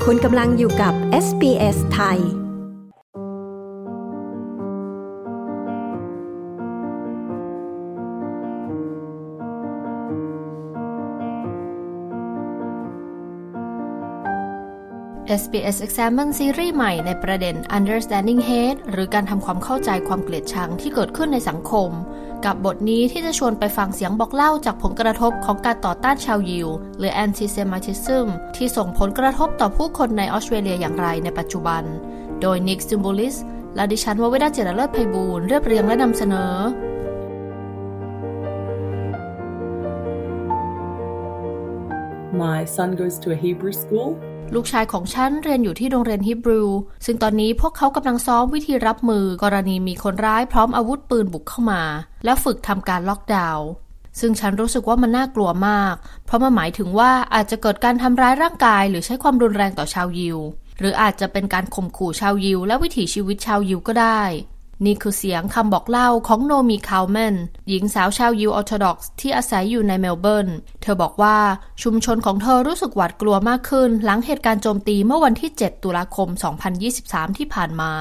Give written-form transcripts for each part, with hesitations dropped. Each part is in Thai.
คุณกำลังอยู่กับ SBS ไทย SBS Examine ซีรีส์ใหม่ในประเด็น Understanding Hate หรือการทำความเข้าใจความเกลียดชังที่เกิดขึ้นในสังคมกับบทนี้ที่จะชวนไปฟังเสียงบอกเล่าจากผลกระทบของการต่อต้านชาวยิวหรือ Antisemitism ที่ส่งผลกระทบต่อผู้คนในออสเตรเลียอย่างไรในปัจจุบันโดย Nick Zimbulis และดิฉันววิดา เจริญเลิศไพบูลย์เรียบเรียงและนำเสนอ My son goes to a Hebrew school ลูกชายของฉันเรียนอยู่ที่โรงเรียนฮีบรูซึ่งตอนนี้พวกเขากำลังซ้อมวิธีรับมือกรณีมีคนร้ายพร้อมอาวุธปืนบุกเข้ามาและฝึกทำการล็อกดาวน์ซึ่งฉันรู้สึกว่ามันน่ากลัวมากเพราะมันหมายถึงว่าอาจจะเกิดการทำร้ายร่างกายหรือใช้ความรุนแรงต่อชาวยิวหรืออาจจะเป็นการข่มขู่ชาวยิวและวิถีชีวิตชาวยิวก็ได้นี่คือเสียงคำบอกเล่าของโนมีคาวแมนหญิงสาวชาวยิวออร์โธดอกซ์ที่อาศัยอยู่ในเมลเบิร์นเธอบอกว่าชุมชนของเธอรู้สึกหวาดกลัวมากขึ้นหลังเหตุการณ์โจมตีเมื่อวันที่7ตุลาคม2023ที่ผ่านมา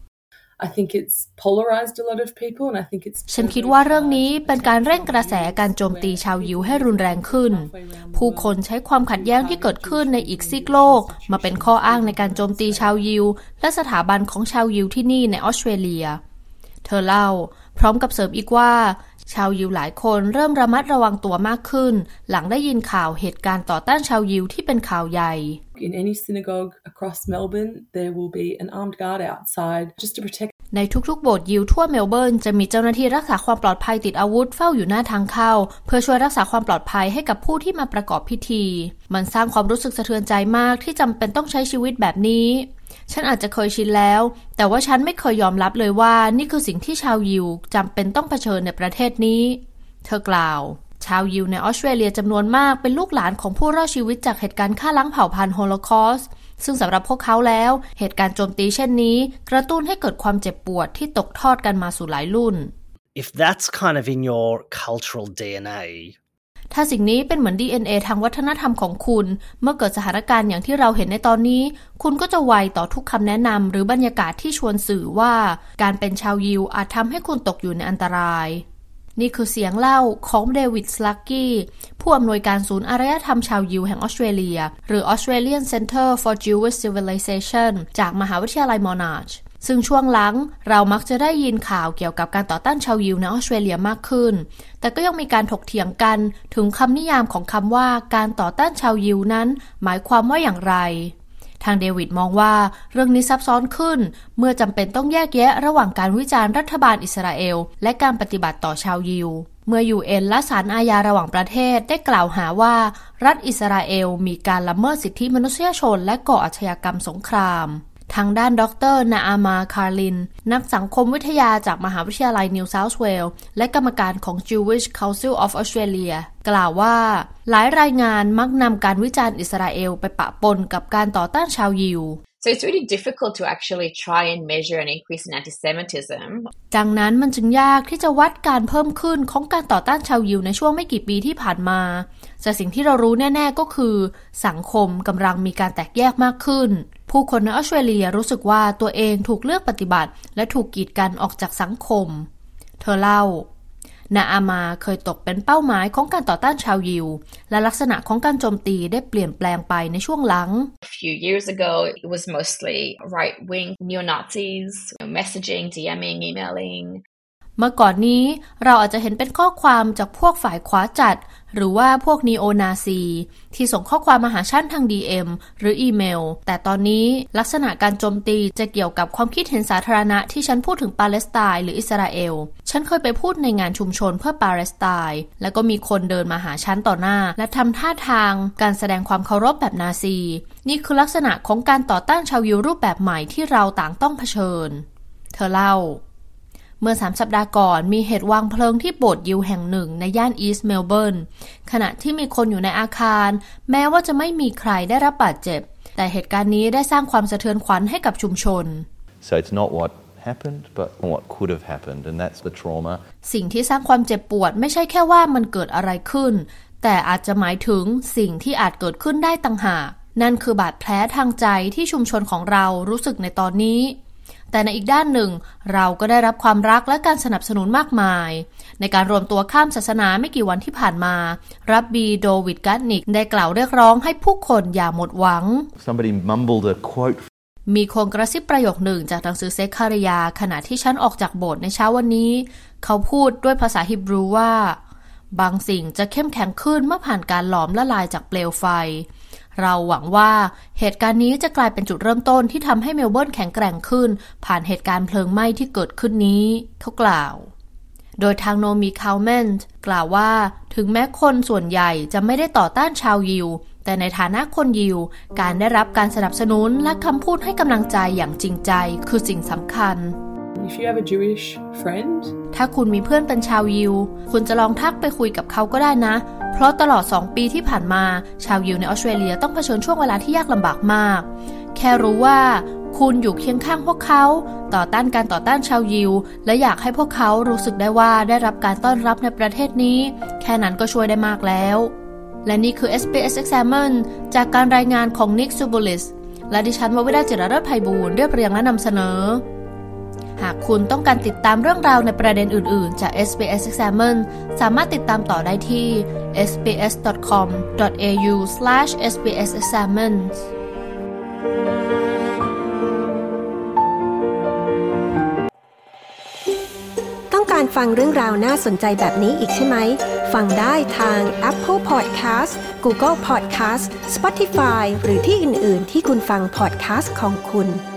I think it's polarized a lot of people and I think it's ฉันคิดว่าเรื่องนี้เป็นการเร่งกระแสการโจมตีชาวยิวให้รุนแรงขึ้นผู้คนใช้ความขัดแย้งที่เกิดขึ้นในอีกซีกโลกมาเป็นข้ออ้างในการโจมตีชาวยิวและสถาบันของชาวยิวที่นี่ในออสเตรเลียเธอเล่าพร้อมกับเสริมอีกว่าชาวยิวหลายคนเริ่มระมัดระวังตัวมากขึ้นหลังได้ยินข่าวเหตุการณ์ต่อต้านชาวยิวที่เป็นข่าวใหญ่ In any synagogue across Melbourne there will be an armed guard outside just to protect ในทุกๆโบสถ์ยิวทั่วเมลเบิร์นจะมีเจ้าหน้าที่รักษาความปลอดภัยติดอาวุธเฝ้าอยู่หน้าทางเข้าเพื่อช่วยรักษาความปลอดภัยให้กับผู้ที่มาประกอบพิธีมันสร้างความรู้สึกสะเทือนใจมากที่จำเป็นต้องใช้ชีวิตแบบนี้ฉันอาจจะเคยชินแล้วแต่ว่าฉันไม่เคยยอมรับเลยว่านี่คือสิ่งที่ชาวยิวจำเป็นต้องเผชิญในประเทศนี้เธอกล่าวชาวยิวในออสเตรเลียจำนวนมากเป็นลูกหลานของผู้รอดชีวิตจากเหตุการณ์ฆ่าล้างเผ่าพันธุ์โฮโลคอสต์ซึ่งสำหรับพวกเขาแล้วเหตุการณ์โจมตีเช่นนี้กระตุ้นให้เกิดความเจ็บปวดที่ตกทอดกันมาสู่หลายรุ่น If that's kind of in your cultural DNA ถ้าสิ่งนี้เป็นเหมือน DNA ทางวัฒนธรรมของคุณเมื่อเกิดสถานการณ์อย่างที่เราเห็นในตอนนี้คุณก็จะไวต่อทุกคำแนะนำหรือบรรยากาศที่ชวนสื่อว่าการเป็นชาวยิวอาจทำให้คุณตกอยู่ในอันตรายนี่คือเสียงเล่าของเดวิดสลักกี้ผู้อำนวยการศูนย์อารยธรรมชาวยิวแห่งออสเตรเลียหรือ Australian Center for Jewish Civilization จากมหาวิทยาลัยมอนาชซึ่งช่วงหลังเรามักจะได้ยินข่าวเกี่ยวกับการต่อต้านชาวยิวในออสเตรเลียมากขึ้นแต่ก็ยังมีการถกเถียงกันถึงคำนิยามของคำว่าการต่อต้านชาวยิวนั้นหมายความว่าอย่างไรทางเดวิดมองว่าเรื่องนี้ซับซ้อนขึ้นเมื่อจำเป็นต้องแยกแยะระหว่างการวิจารณ์รัฐบาลอิสราเอลและการปฏิบัติต่อชาวยิวเมื่อ UN และศาลอาญาระหว่างประเทศได้กล่าวหาว่ารัฐอิสราเอลมีการละเมิดสิทธิมนุษยชนและก่ออาชญากรรมสงครามทางด้านดร.นาอามาคาร์ลินนักสังคมวิทยาจากมหาวิทยาลัยนิวเซาท์เวลส์และกรรมการของ Jewish Council of Australia กล่าวว่าหลายรายงานมักนำการวิจารณ์อิสราเอลไปปะปนกับการต่อต้านชาวยิว So it's really difficult to actually try and measure an increase in anti-Semitism. ดังนั้นมันจึงยากที่จะวัดการเพิ่มขึ้นของการต่อต้านชาวยิวในช่วงไม่กี่ปีที่ผ่านมาแต่สิ่งที่เรารู้แน่ๆก็คือสังคมกำลังมีการแตกแยกมากขึ้นผู้คนในออสเตรเลียรู้สึกว่าตัวเองถูกเลือกปฏิบัติและถูกกีดกันออกจากสังคมเธอเล่านาอามาเคยตกเป็นเป้าหมายของการต่อต้านชาวยิวและลักษณะของการโจมตีได้เปลี่ยนแปลงไปในช่วงหลัง A few years ago it was mostly right-wing neo-Nazis messaging, DMing, emailing เมื่อก่อนนี้เราอาจจะเห็นเป็นข้อความจากพวกฝ่ายขวาจัดหรือว่าพวกนีโอนาซีที่ส่งข้อความมาหาฉันทาง DM หรืออีเมลแต่ตอนนี้ลักษณะการโจมตีจะเกี่ยวกับความคิดเห็นสาธารณะที่ฉันพูดถึงปาเลสไตน์หรืออิสราเอลฉันเคยไปพูดในงานชุมชนเพื่อปาเลสไตน์แล้วก็มีคนเดินมาหาฉันต่อหน้าและทำท่าทางการแสดงความเคารพแบบนาซีนี่คือลักษณะของการต่อต้านชาวยิวรูปแบบใหม่ที่เราต่างต้องเผชิญเธอเล่าเมื่อ3 สัปดาห์ก่อนมีเหตุวางเพลิงที่โบสถ์ยิวแห่งหนึ่งในย่านอีสต์เมลเบิร์นขณะที่มีคนอยู่ในอาคารแม้ว่าจะไม่มีใครได้รับบาดเจ็บแต่เหตุการณ์นี้ได้สร้างความสะเทือนขวัญให้กับชุมชน So it's not what happened but what could have happened and that's the trauma สิ่งที่สร้างความเจ็บปวดไม่ใช่แค่ว่ามันเกิดอะไรขึ้นแต่อาจจะหมายถึงสิ่งที่อาจเกิดขึ้นได้ต่างหากนั่นคือบาดแผลทางใจที่ชุมชนของเรารู้สึกในตอนนี้แต่ในอีกด้านหนึ่งเราก็ได้รับความรักและการสนับสนุนมากมายในการรวมตัวข้ามศาสนาไม่กี่วันที่ผ่านมารับบีโดวิดกัตนิกได้กล่าวเรียกร้องให้ผู้คนอย่าหมดหวัง Somebody mumbled a quote. มีคนกระซิบประโยคหนึ่งจากหนังสือเซคาริยาขณะที่ฉันออกจากโบสถ์ในเช้าวันนี้เขาพูดด้วยภาษาฮีบรูว่าบางสิ่งจะเข้มแข็งขึ้นเมื่อผ่านการหลอมละลายจากเปลวไฟเราหวังว่าเหตุการณ์นี้จะกลายเป็นจุดเริ่มต้นที่ทำให้เมลเบิร์นแข็งแกร่งขึ้นผ่านเหตุการณ์เพลิงไหม้ที่เกิดขึ้นนี้เขากล่าวโดยทางโนมีคาวเมนต์กล่าวว่าถึงแม้คนส่วนใหญ่จะไม่ได้ต่อต้านชาวยิวแต่ในฐานะคนยิวการได้รับการสนับสนุนและคำพูดให้กำลังใจอย่างจริงใจคือสิ่งสำคัญ If you have a Jewish friend ถ้าคุณมีเพื่อนเป็นชาวยิวคุณจะลองทักไปคุยกับเขาก็ได้นะเพราะตลอด2ปีที่ผ่านมาชาวยิวในออสเตรเลียต้องเผชิญช่วงเวลาที่ยากลำบากมากแค่รู้ว่าคุณอยู่เคียงข้างพวกเขาต่อต้านการต่อต้านชาวยิวและอยากให้พวกเขารู้สึกได้ว่าได้รับการต้อนรับในประเทศนี้แค่นั้นก็ช่วยได้มากแล้วและนี่คือ SBS Examine จากการรายงานของนิกซูบูลิสและดิฉันววิดา จิรเลิศไพบูลย์เรียบเรียงและนำเสนอหากคุณต้องการติดตามเรื่องราวในประเด็นอื่นๆจาก SBS Examine สามารถติดตามต่อได้ที่ sbs.com.au/sbsexamine ต้องการฟังเรื่องราวน่าสนใจแบบนี้อีกใช่ไหมฟังได้ทาง Apple Podcast Google Podcast Spotify หรือที่อื่นๆที่คุณฟัง podcast ของคุณ